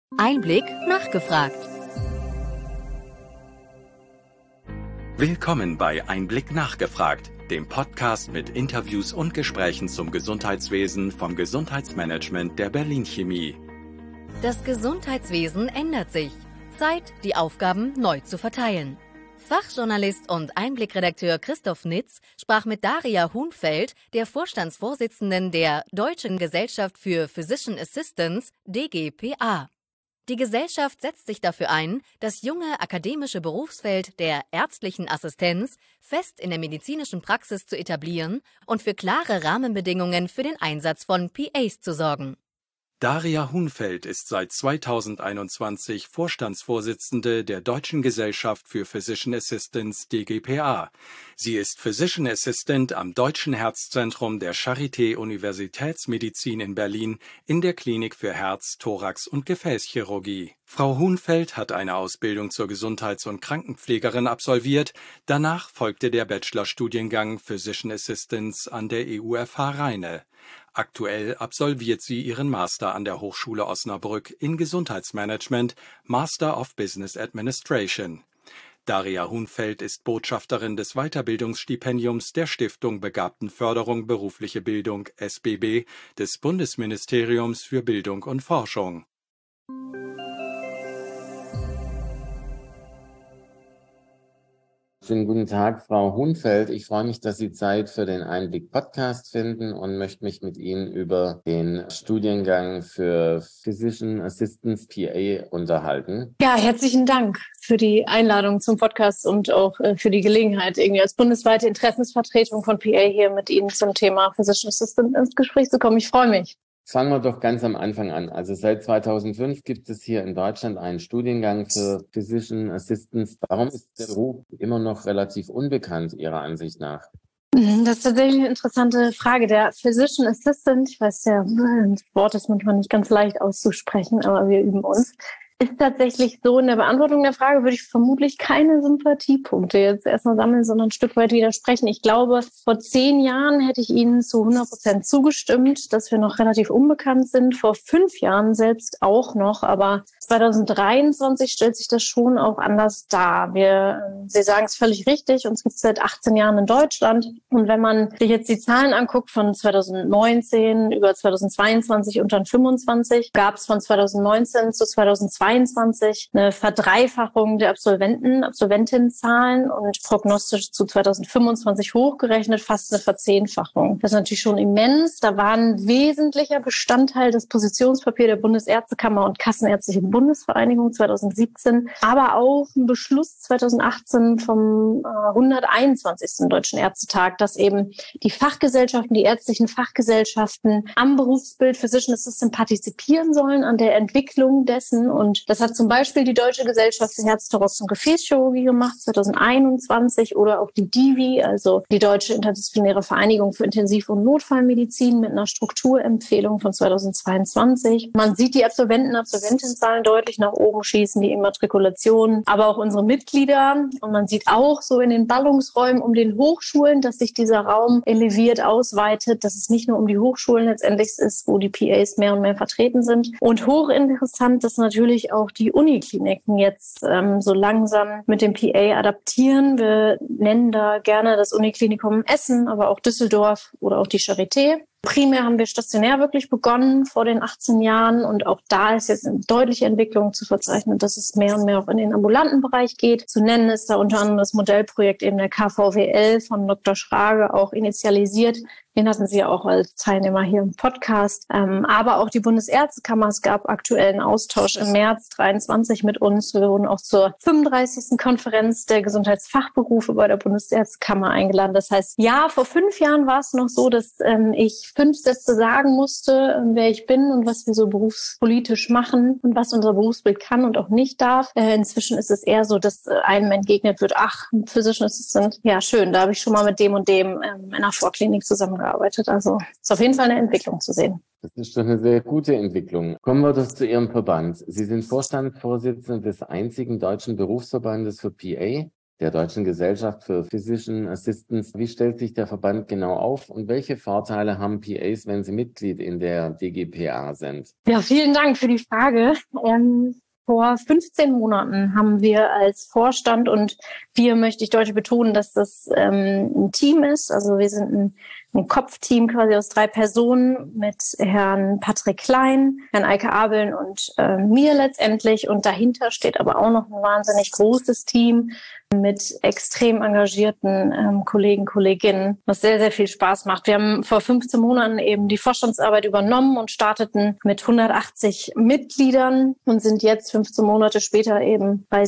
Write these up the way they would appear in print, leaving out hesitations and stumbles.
Einblick nachgefragt. Willkommen bei Einblick nachgefragt, dem Podcast mit Interviews und Gesprächen zum Gesundheitswesen vom Gesundheitsmanagement der Berlin Chemie. Das Gesundheitswesen ändert sich. Zeit, die Aufgaben neu zu verteilen. Fachjournalist und Einblickredakteur Christoph Nitz sprach mit Daria Hunfeld, der Vorstandsvorsitzenden der Deutschen Gesellschaft für Physician Assistants, DGPA. Die Gesellschaft setzt sich dafür ein, das junge akademische Berufsfeld der ärztlichen Assistenz fest in der medizinischen Praxis zu etablieren und für klare Rahmenbedingungen für den Einsatz von PAs zu sorgen. Daria Hunfeld ist seit 2021 Vorstandsvorsitzende der Deutschen Gesellschaft für Physician Assistants DGPA. Sie ist Physician Assistant am Deutschen Herzzentrum der Charité Universitätsmedizin in Berlin in der Klinik für Herz-, Thorax- und Gefäßchirurgie. Frau Hunfeld hat eine Ausbildung zur Gesundheits- und Krankenpflegerin absolviert. Danach folgte der Bachelorstudiengang Physician Assistants an der EUFH Rheine. Aktuell absolviert sie ihren Master an der Hochschule Osnabrück in Gesundheitsmanagement, Master of Business Administration. Daria Hunfeld ist Botschafterin des Weiterbildungsstipendiums der Stiftung Begabtenförderung Berufliche Bildung SBB des Bundesministeriums für Bildung und Forschung. Schönen guten Tag, Frau Hunfeld. Ich freue mich, dass Sie Zeit für den Einblick-Podcast finden und möchte mich mit Ihnen über den Studiengang für Physician Assistants PA unterhalten. Ja, herzlichen Dank für die Einladung zum Podcast und auch für die Gelegenheit, irgendwie als bundesweite Interessensvertretung von PA hier mit Ihnen zum Thema Physician Assistant ins Gespräch zu kommen. Ich freue mich. Fangen wir doch ganz am Anfang an. Also seit 2005 gibt es hier in Deutschland einen Studiengang für Physician Assistants. Warum ist der Beruf immer noch relativ unbekannt, Ihrer Ansicht nach? Das ist tatsächlich eine interessante Frage. Der Physician Assistant, ich weiß, das Wort ist manchmal nicht ganz leicht auszusprechen, aber wir üben uns. Ist tatsächlich so, in der Beantwortung der Frage würde ich vermutlich keine Sympathiepunkte jetzt erstmal sammeln, sondern ein Stück weit widersprechen. Ich glaube, vor 10 Jahren hätte ich Ihnen zu 100% zugestimmt, dass wir noch relativ unbekannt sind. Vor 5 Jahren selbst auch noch, aber 2023 stellt sich das schon auch anders dar. Sie sagen es völlig richtig, uns gibt es seit 18 Jahren in Deutschland. Und wenn man sich jetzt die Zahlen anguckt von 2019 über 2022 und dann 2025, gab es von 2019 zu 2022 eine Verdreifachung der Absolventinnenzahlen und prognostisch zu 2025 hochgerechnet fast eine Verzehnfachung. Das ist natürlich schon immens. Da war ein wesentlicher Bestandteil das Positionspapier der Bundesärztekammer und Kassenärztliche Bundesvereinigung 2017, aber auch ein Beschluss 2018 vom 121. Deutschen Ärztetag, dass eben die Fachgesellschaften, die ärztlichen Fachgesellschaften am Berufsbild Physician Assistant partizipieren sollen, an der Entwicklung dessen. Und das hat zum Beispiel die Deutsche Gesellschaft für Herz-, Thorax- und Gefäßchirurgie gemacht 2021 oder auch die DIVI, also die Deutsche Interdisziplinäre Vereinigung für Intensiv- und Notfallmedizin mit einer Strukturempfehlung von 2022. Man sieht die Absolventinnenzahlen deutlich nach oben schießen, die Immatrikulation, aber auch unsere Mitglieder. Und man sieht auch so in den Ballungsräumen um den Hochschulen, dass sich dieser Raum eleviert ausweitet, dass es nicht nur um die Hochschulen letztendlich ist, wo die PAs mehr und mehr vertreten sind. Und hochinteressant, dass natürlich auch die Unikliniken jetzt so langsam mit dem PA adaptieren. Wir nennen da gerne das Uniklinikum Essen, aber auch Düsseldorf oder auch die Charité. Primär haben wir stationär wirklich begonnen vor den 18 Jahren und auch da ist jetzt eine deutliche Entwicklung zu verzeichnen, dass es mehr und mehr auch in den ambulanten Bereich geht. Zu nennen ist da unter anderem das Modellprojekt eben der KVWL von Dr. Schrage auch initialisiert. Den hatten Sie ja auch als Teilnehmer hier im Podcast. Aber auch die Bundesärztekammer, es gab aktuellen Austausch im März 2023 mit uns. Wir wurden auch zur 35. Konferenz der Gesundheitsfachberufe bei der Bundesärztekammer eingeladen. Das heißt, ja, vor 5 Jahren war es noch so, dass ich 5 Sätze sagen musste, wer ich bin und was wir so berufspolitisch machen und was unser Berufsbild kann und auch nicht darf. Inzwischen ist es eher so, dass einem entgegnet wird, ach, ein Physician Assistant, ja schön, da habe ich schon mal mit dem und dem in einer Vorklinik zusammengearbeitet. Also ist auf jeden Fall eine Entwicklung zu sehen. Das ist schon eine sehr gute Entwicklung. Kommen wir doch zu Ihrem Verband. Sie sind Vorstandsvorsitzende des einzigen deutschen Berufsverbandes für PA. der Deutschen Gesellschaft für Physician Assistants. Wie stellt sich der Verband genau auf und welche Vorteile haben PAs, wenn sie Mitglied in der DGPA sind? Ja, vielen Dank für die Frage. Vor 15 Monaten haben wir als Vorstand, und wir möchte ich deutlich betonen, dass das ein Team ist. Also wir sind ein Kopfteam quasi aus 3 Personen mit Herrn Patrick Klein, Herrn Eike Abeln und mir letztendlich. Und dahinter steht aber auch noch ein wahnsinnig großes Team mit extrem engagierten Kollegen, Kolleginnen, was sehr, sehr viel Spaß macht. Wir haben vor 15 Monaten eben die Vorstandsarbeit übernommen und starteten mit 180 Mitgliedern und sind jetzt 15 Monate später eben bei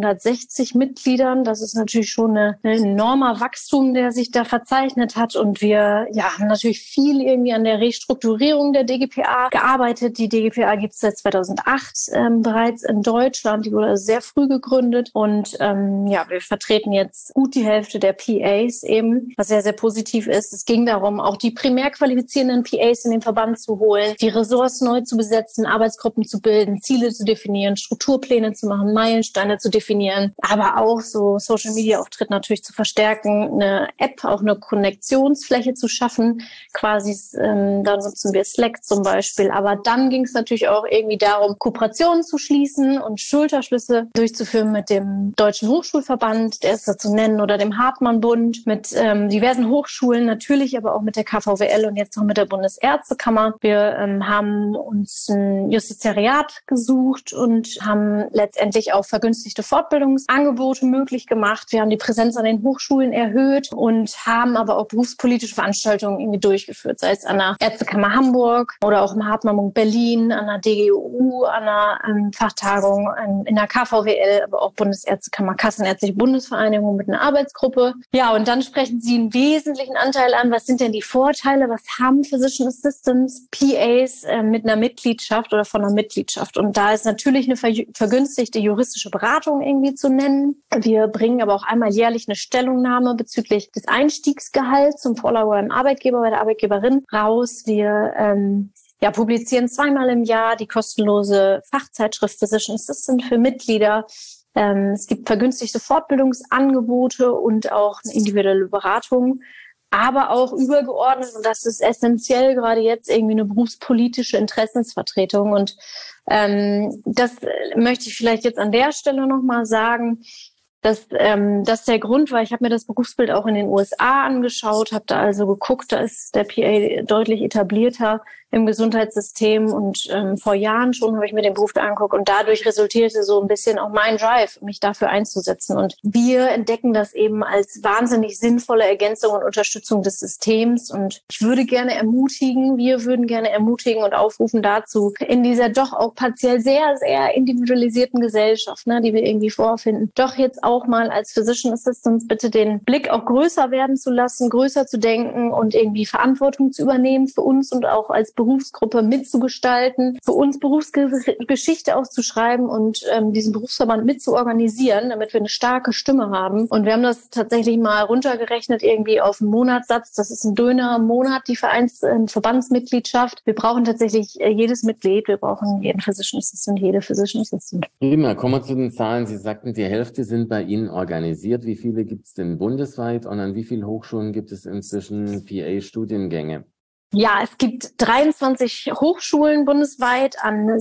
760 Mitgliedern. Das ist natürlich schon ein enormer Wachstum, der sich da verzeichnet hat. Und wir haben natürlich viel irgendwie an der Restrukturierung der DGPA gearbeitet. Die DGPA gibt es seit 2008 bereits in Deutschland. Die wurde also sehr früh gegründet und wir vertreten jetzt gut die Hälfte der PAs eben, was sehr, sehr positiv ist. Es ging darum, auch die primär qualifizierenden PAs in den Verband zu holen, die Ressorts neu zu besetzen, Arbeitsgruppen zu bilden, Ziele zu definieren, Strukturpläne zu machen, Meilensteine zu definieren, aber auch so Social-Media-Auftritt natürlich zu verstärken, eine App, auch eine Konnektionsfläche zu schaffen. Quasi, da nutzen wir Slack zum Beispiel. Aber dann ging es natürlich auch irgendwie darum, Kooperationen zu schließen und Schulterschlüsse durchzuführen mit dem Deutschen Hochschulverband, der ist da zu nennen, oder dem Hartmann-Bund, mit diversen Hochschulen, natürlich aber auch mit der KVWL und jetzt noch mit der Bundesärztekammer. Wir haben uns ein Justizariat gesucht und haben letztendlich auch vergünstigte Fortbildungsangebote möglich gemacht. Wir haben die Präsenz an den Hochschulen erhöht und haben aber auch berufspolitische Veranstaltungen irgendwie durchgeführt, sei es an der Ärztekammer Hamburg oder auch im Hartmann-Bund Berlin, an der DGU, an der Fachtagung in der KVWL, aber auch Bundesärztekammer, Kassenärztliche Bundesvereinigung mit einer Arbeitsgruppe. Ja, und dann sprechen Sie einen wesentlichen Anteil an. Was sind denn die Vorteile? Was haben Physician Assistants, PAs mit einer Mitgliedschaft oder von einer Mitgliedschaft? Und da ist natürlich eine vergünstigte juristische Beratung irgendwie zu nennen. Wir bringen aber auch einmal jährlich eine Stellungnahme bezüglich des Einstiegsgehalts zum Vorlage beim Arbeitgeber, bei der Arbeitgeberin raus. Wir publizieren 2-mal im Jahr die kostenlose Fachzeitschrift Physician Assistant für Mitglieder. Es gibt vergünstigte Fortbildungsangebote und auch eine individuelle Beratung, aber auch übergeordnet, und das ist essentiell, gerade jetzt irgendwie eine berufspolitische Interessensvertretung. Und das möchte ich vielleicht jetzt an der Stelle nochmal sagen, dass das der Grund war. Ich habe mir das Berufsbild auch in den USA angeschaut, habe da also geguckt, da ist der PA deutlich etablierter im Gesundheitssystem und vor Jahren schon habe ich mir den Beruf da angeguckt und dadurch resultierte so ein bisschen auch mein Drive, mich dafür einzusetzen. Und wir entdecken das eben als wahnsinnig sinnvolle Ergänzung und Unterstützung des Systems. Und wir würden gerne ermutigen und aufrufen dazu, in dieser doch auch partiell sehr, sehr individualisierten Gesellschaft, die wir irgendwie vorfinden, doch jetzt auch mal als Physician Assistants bitte den Blick auch größer werden zu lassen, größer zu denken und irgendwie Verantwortung zu übernehmen für uns und auch als Berufsgruppe mitzugestalten, für uns Berufsgeschichte auszuschreiben und diesen Berufsverband mitzuorganisieren, damit wir eine starke Stimme haben. Und wir haben das tatsächlich mal runtergerechnet irgendwie auf einen Monatssatz. Das ist ein Döner im Monat, die Verbandsmitgliedschaft. Wir brauchen tatsächlich jedes Mitglied. Wir brauchen jeden Physician Assistant, jede Physician Assistant. Prima, kommen wir zu den Zahlen. Sie sagten, die Hälfte sind bei Ihnen organisiert. Wie viele gibt es denn bundesweit und an wie vielen Hochschulen gibt es inzwischen PA-Studiengänge? Ja, es gibt 23 Hochschulen bundesweit an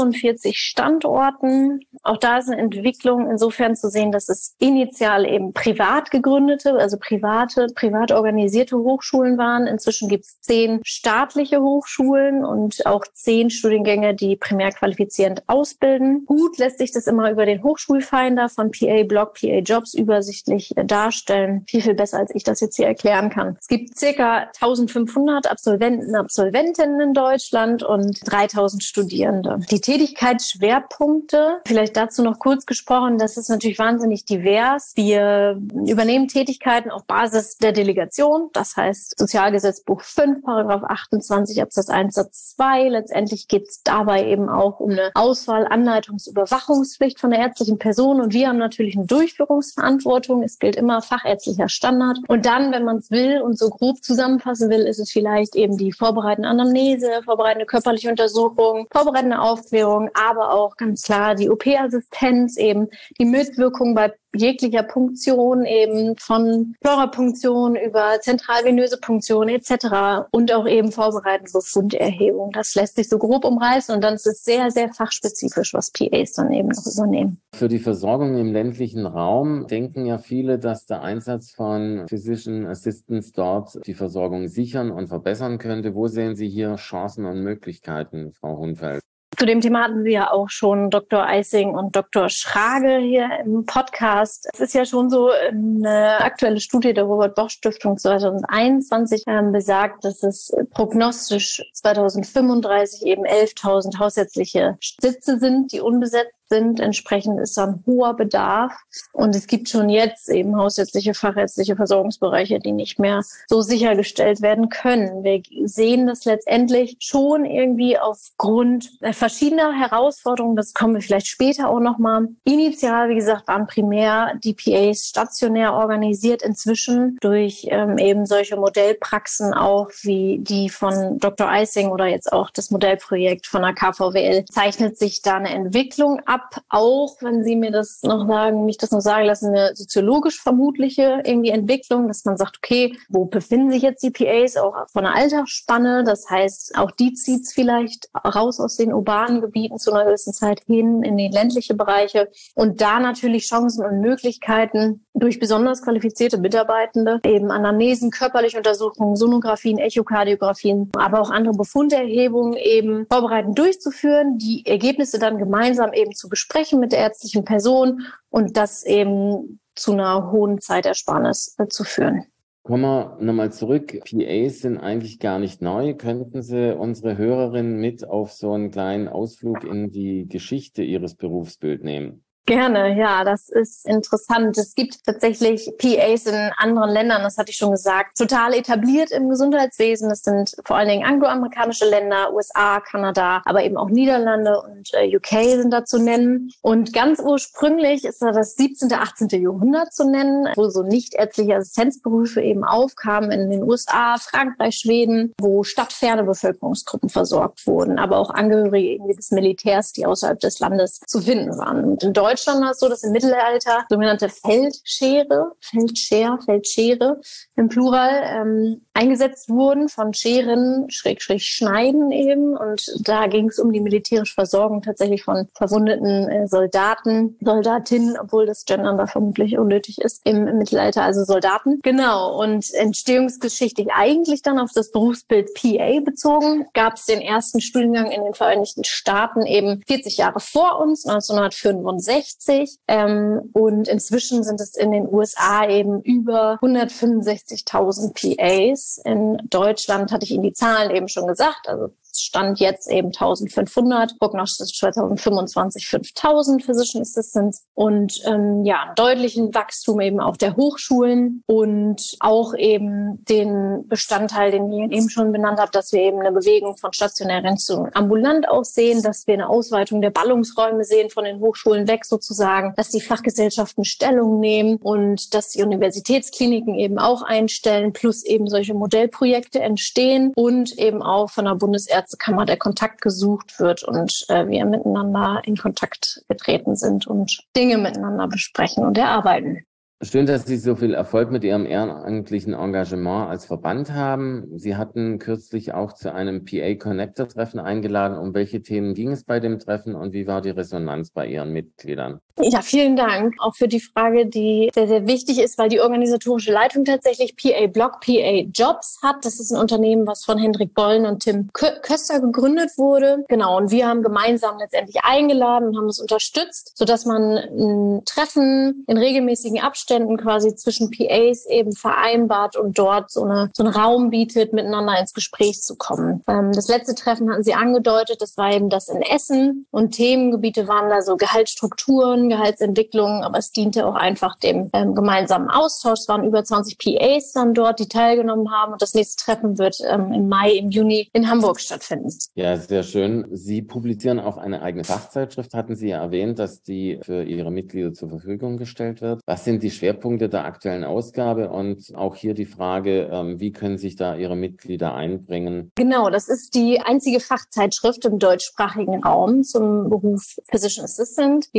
46 Standorten. Auch da ist eine Entwicklung insofern zu sehen, dass es initial eben privat gegründete, also privat organisierte Hochschulen waren. Inzwischen gibt es 10 staatliche Hochschulen und auch 10 Studiengänge, die primär qualifizierend ausbilden. Gut lässt sich das immer über den Hochschulfinder von PA-Blog, PA-Jobs übersichtlich darstellen. Viel, viel besser, als ich das jetzt hier erklären kann. Es gibt ca. 1500 Absolventinnen in Deutschland und 3000 Studierende. Die Tätigkeitsschwerpunkte, vielleicht dazu noch kurz gesprochen, das ist natürlich wahnsinnig divers. Wir übernehmen Tätigkeiten auf Basis der Delegation, das heißt Sozialgesetzbuch 5, Paragraph 28 Absatz 1 Satz 2. Letztendlich geht es dabei eben auch um eine Auswahl, Anleitungs-, Überwachungspflicht von der ärztlichen Person und wir haben natürlich eine Durchführungsverantwortung. Es gilt immer fachärztlicher Standard. Und dann, wenn man es will und so grob zusammenfassen will, ist es vielleicht eben die vorbereitende Anamnese, vorbereitende körperliche Untersuchung, vorbereitende Aufklärung, aber auch ganz klar die OP-Assistenz, eben die Mitwirkung bei jeglicher Punktion, eben von Pleurapunktion über zentralvenöse Punktion etc. und auch eben vorbereitende Befunderhebung. Das lässt sich so grob umreißen und dann ist es sehr, sehr fachspezifisch, was PAs dann eben noch übernehmen. Für die Versorgung im ländlichen Raum denken ja viele, dass der Einsatz von Physician Assistants dort die Versorgung sichern und verbessern könnte. Wo sehen Sie hier Chancen und Möglichkeiten, Frau Hunfeld? Zu dem Thema hatten Sie ja auch schon Dr. Eising und Dr. Schrage hier im Podcast. Es ist ja schon so, eine aktuelle Studie der Robert-Bosch-Stiftung 2021 besagt, dass es prognostisch 2035 eben 11.000 hausärztliche Sitze sind, die unbesetzt sind. Entsprechend ist da ein hoher Bedarf. Und es gibt schon jetzt eben hausärztliche, fachärztliche Versorgungsbereiche, die nicht mehr so sichergestellt werden können. Wir sehen das letztendlich schon irgendwie aufgrund verschiedener Herausforderungen. Das kommen wir vielleicht später auch nochmal. Initial, wie gesagt, waren primär die PAs stationär organisiert. Inzwischen durch eben solche Modellpraxen auch wie die von Dr. Eising oder jetzt auch das Modellprojekt von der KVWL zeichnet sich da eine Entwicklung ab. Auch, wenn Sie mir das noch sagen, mich das noch sagen lassen, eine soziologisch vermutliche irgendwie Entwicklung, dass man sagt, okay, wo befinden sich jetzt die PAs auch von der Altersspanne? Das heißt, auch die zieht es vielleicht raus aus den urbanen Gebieten zu einer gewissen Zeit hin in die ländliche Bereiche und da natürlich Chancen und Möglichkeiten durch besonders qualifizierte Mitarbeitende, eben Anamnesen, körperliche Untersuchungen, Sonographien, Echokardiografien, aber auch andere Befunderhebungen eben vorbereitend durchzuführen, die Ergebnisse dann gemeinsam eben zu besprechen mit der ärztlichen Person und das eben zu einer hohen Zeitersparnis zu führen. Kommen wir nochmal zurück. PAs sind eigentlich gar nicht neu. Könnten Sie unsere Hörerinnen mit auf so einen kleinen Ausflug in die Geschichte Ihres Berufsbilds nehmen? Gerne, ja, das ist interessant. Es gibt tatsächlich PAs in anderen Ländern, das hatte ich schon gesagt, total etabliert im Gesundheitswesen. Das sind vor allen Dingen angloamerikanische Länder, USA, Kanada, aber eben auch Niederlande und UK sind da zu nennen. Und ganz ursprünglich ist da das 17., 18. Jahrhundert zu nennen, wo so nichtärztliche Assistenzberufe eben aufkamen in den USA, Frankreich, Schweden, wo stadtferne Bevölkerungsgruppen versorgt wurden, aber auch Angehörige irgendwie des Militärs, die außerhalb des Landes zu finden waren. Und in Deutschland war es so, dass im Mittelalter sogenannte Feldschere im Plural eingesetzt wurden von Scheren, Schneiden eben. Und da ging es um die militärische Versorgung tatsächlich von verwundeten Soldaten, Soldatinnen, obwohl das Gendern da vermutlich unnötig ist im Mittelalter, also Soldaten. Genau, und entstehungsgeschichtlich eigentlich dann auf das Berufsbild PA bezogen, gab es den ersten Studiengang in den Vereinigten Staaten eben 40 Jahre vor uns, 1965. Und inzwischen sind es in den USA eben über 165.000 PAs. In Deutschland hatte ich Ihnen die Zahlen eben schon gesagt, also Stand jetzt eben 1.500, prognostisch 2025 5.000 Physician Assistants und einen deutlichen Wachstum eben auch der Hochschulen und auch eben den Bestandteil, den ich eben schon benannt habe, dass wir eben eine Bewegung von stationär zu ambulant aussehen, dass wir eine Ausweitung der Ballungsräume sehen von den Hochschulen weg sozusagen, dass die Fachgesellschaften Stellung nehmen und dass die Universitätskliniken eben auch einstellen, plus eben solche Modellprojekte entstehen und eben auch von der Bundesärztekammer der Kontakt gesucht wird und wir miteinander in Kontakt getreten sind und Dinge miteinander besprechen und erarbeiten. Schön, dass Sie so viel Erfolg mit Ihrem ehrenamtlichen Engagement als Verband haben. Sie hatten kürzlich auch zu einem PA-Connector-Treffen eingeladen. Um welche Themen ging es bei dem Treffen und wie war die Resonanz bei Ihren Mitgliedern? Ja, vielen Dank auch für die Frage, die sehr, sehr wichtig ist, weil die organisatorische Leitung tatsächlich PA-Blog, PA-Jobs hat. Das ist ein Unternehmen, was von Hendrik Bollen und Tim Köster gegründet wurde. Genau, und wir haben gemeinsam letztendlich eingeladen und haben es unterstützt, sodass man ein Treffen in regelmäßigen Abständen quasi zwischen PAs eben vereinbart und dort so einen Raum bietet, miteinander ins Gespräch zu kommen. Das letzte Treffen hatten Sie angedeutet, das war eben das in Essen und Themengebiete waren da so Gehaltsstrukturen, Gehaltsentwicklung, aber es diente auch einfach dem gemeinsamen Austausch. Es waren über 20 PAs dann dort, die teilgenommen haben und das nächste Treffen wird im Juni in Hamburg stattfinden. Ja, sehr schön. Sie publizieren auch eine eigene Fachzeitschrift, hatten Sie ja erwähnt, dass die für Ihre Mitglieder zur Verfügung gestellt wird. Was sind die Schwerpunkte der aktuellen Ausgabe und auch hier die Frage, wie können sich da Ihre Mitglieder einbringen? Genau, das ist die einzige Fachzeitschrift im deutschsprachigen Raum zum Beruf Physician Assistant. Wir publizieren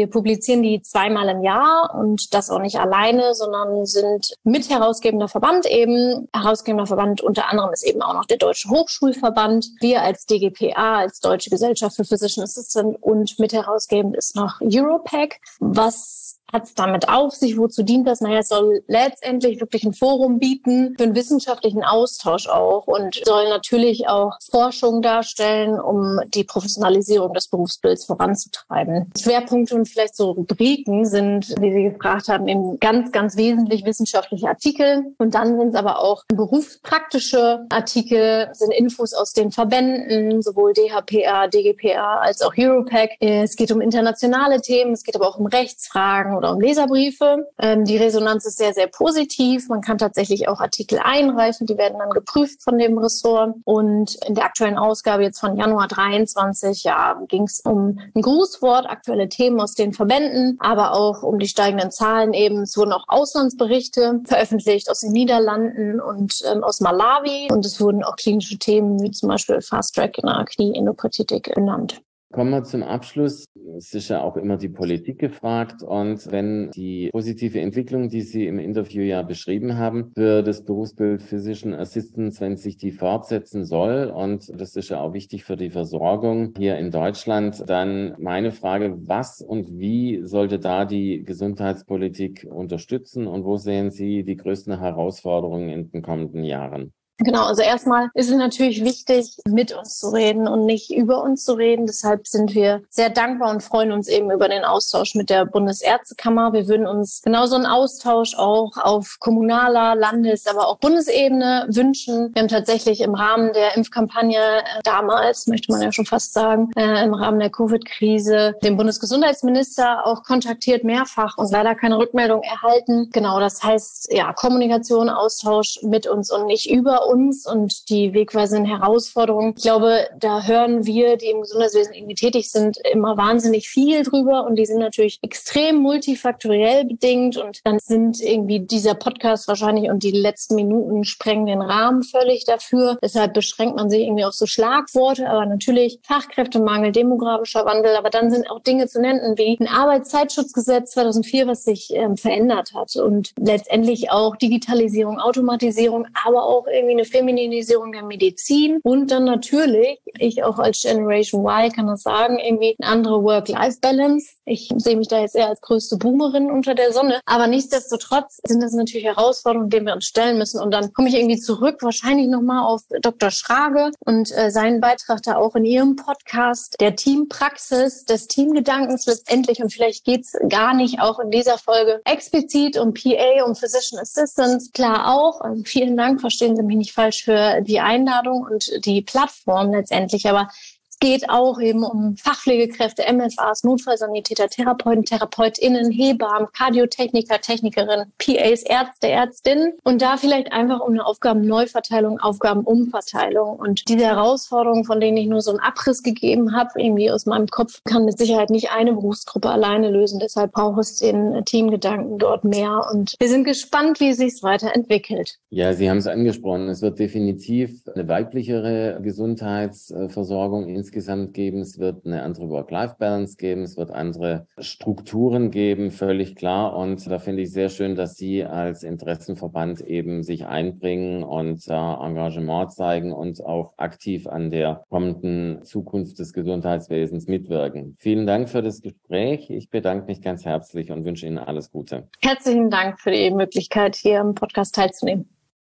publizieren die 2-mal im Jahr und das auch nicht alleine, sondern sind mitherausgebender Verband eben. Herausgebender Verband unter anderem ist eben auch noch der Deutsche Hochschulverband. Wir als DGPA, als Deutsche Gesellschaft für Physician Assistant, und mitherausgebend ist noch EuroPac. Was hat es damit auf sich? Wozu dient das? Naja, es soll letztendlich wirklich ein Forum bieten für einen wissenschaftlichen Austausch auch und soll natürlich auch Forschung darstellen, um die Professionalisierung des Berufsbilds voranzutreiben. Schwerpunkte und vielleicht so Rubriken sind, wie Sie gefragt haben, eben ganz, ganz wesentlich wissenschaftliche Artikel. Und dann sind es aber auch berufspraktische Artikel, sind Infos aus den Verbänden, sowohl DHPA, DGPA als auch EuroPac. Es geht um internationale Themen, es geht aber auch um Rechtsfragen oder um Leserbriefe. Die Resonanz ist sehr, sehr positiv. Man kann tatsächlich auch Artikel einreichen, die werden dann geprüft von dem Ressort. Und in der aktuellen Ausgabe jetzt von Januar 23, ging es um ein Grußwort, aktuelle Themen aus den Verbänden, aber auch um die steigenden Zahlen eben. Es wurden auch Auslandsberichte veröffentlicht aus den Niederlanden und aus Malawi. Und es wurden auch klinische Themen wie zum Beispiel Fast Track in der Knie-Endokarditis genannt. Kommen wir zum Abschluss. Es ist ja auch immer die Politik gefragt. Und wenn die positive Entwicklung, die Sie im Interview ja beschrieben haben, für das Berufsbild Physician Assistants, wenn sich die fortsetzen soll, und das ist ja auch wichtig für die Versorgung hier in Deutschland, dann meine Frage, was und wie sollte da die Gesundheitspolitik unterstützen und wo sehen Sie die größten Herausforderungen in den kommenden Jahren? Genau, also erstmal ist es natürlich wichtig, mit uns zu reden und nicht über uns zu reden. Deshalb sind wir sehr dankbar und freuen uns eben über den Austausch mit der Bundesärztekammer. Wir würden uns genauso einen Austausch auch auf kommunaler, Landes-, aber auch Bundesebene wünschen. Wir haben tatsächlich im Rahmen der Impfkampagne damals, möchte man ja schon fast sagen, im Rahmen der Covid-Krise den Bundesgesundheitsminister auch kontaktiert, mehrfach, und leider keine Rückmeldung erhalten. Genau, das heißt, Kommunikation, Austausch mit uns und nicht über uns und die wegweisenden Herausforderungen. Ich glaube, da hören wir, die im Gesundheitswesen irgendwie tätig sind, immer wahnsinnig viel drüber, und die sind natürlich extrem multifaktoriell bedingt, und dann sind irgendwie dieser Podcast wahrscheinlich und die letzten Minuten sprengen den Rahmen völlig dafür. Deshalb beschränkt man sich irgendwie auf so Schlagworte, aber natürlich Fachkräftemangel, demografischer Wandel, aber dann sind auch Dinge zu nennen wie ein Arbeitszeitschutzgesetz 2004, was sich verändert hat, und letztendlich auch Digitalisierung, Automatisierung, aber auch irgendwie eine Feminisierung der Medizin, und dann natürlich, ich auch als Generation Y kann das sagen, irgendwie eine andere Work-Life-Balance. Ich sehe mich da jetzt eher als größte Boomerin unter der Sonne, aber nichtsdestotrotz sind das natürlich Herausforderungen, denen wir uns stellen müssen, und dann komme ich irgendwie zurück, wahrscheinlich nochmal auf Dr. Schrage und seinen Beitrag da auch in ihrem Podcast der Teampraxis, des Teamgedankens letztendlich, und vielleicht geht's gar nicht auch in dieser Folge explizit um PA, um Physician Assistants, klar auch. Vielen Dank, verstehen Sie mich nicht falsch, für die Einladung und die Plattform letztendlich, aber es geht auch eben um Fachpflegekräfte, MFAs, Notfallsanitäter, Therapeuten, TherapeutInnen, Hebammen, Kardiotechniker, Technikerinnen, PAs, Ärzte, Ärztinnen, und da vielleicht einfach um eine Aufgabenneuverteilung, Aufgabenumverteilung. Und diese Herausforderungen, von denen ich nur so einen Abriss gegeben habe, irgendwie aus meinem Kopf, kann mit Sicherheit nicht eine Berufsgruppe alleine lösen. Deshalb braucht es den Teamgedanken dort mehr, und wir sind gespannt, wie es sich weiterentwickelt. Ja, Sie haben es angesprochen. Es wird definitiv eine weiblichere Gesundheitsversorgung insgesamt geben. Es wird eine andere Work-Life-Balance geben. Es wird andere Strukturen geben, völlig klar. Und da finde ich sehr schön, dass Sie als Interessenverband eben sich einbringen und Engagement zeigen und auch aktiv an der kommenden Zukunft des Gesundheitswesens mitwirken. Vielen Dank für das Gespräch. Ich bedanke mich ganz herzlich und wünsche Ihnen alles Gute. Herzlichen Dank für die Möglichkeit, hier im Podcast teilzunehmen.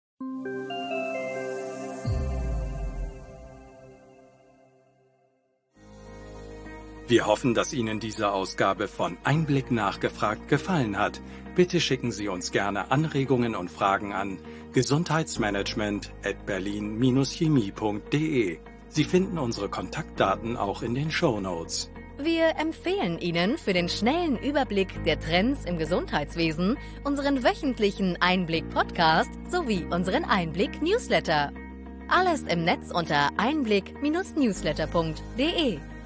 Wir hoffen, dass Ihnen diese Ausgabe von Einblick nachgefragt gefallen hat. Bitte schicken Sie uns gerne Anregungen und Fragen an gesundheitsmanagement@berlin-chemie.de. Sie finden unsere Kontaktdaten auch in den Shownotes. Wir empfehlen Ihnen für den schnellen Überblick der Trends im Gesundheitswesen unseren wöchentlichen Einblick-Podcast sowie unseren Einblick-Newsletter. Alles im Netz unter einblick-newsletter.de.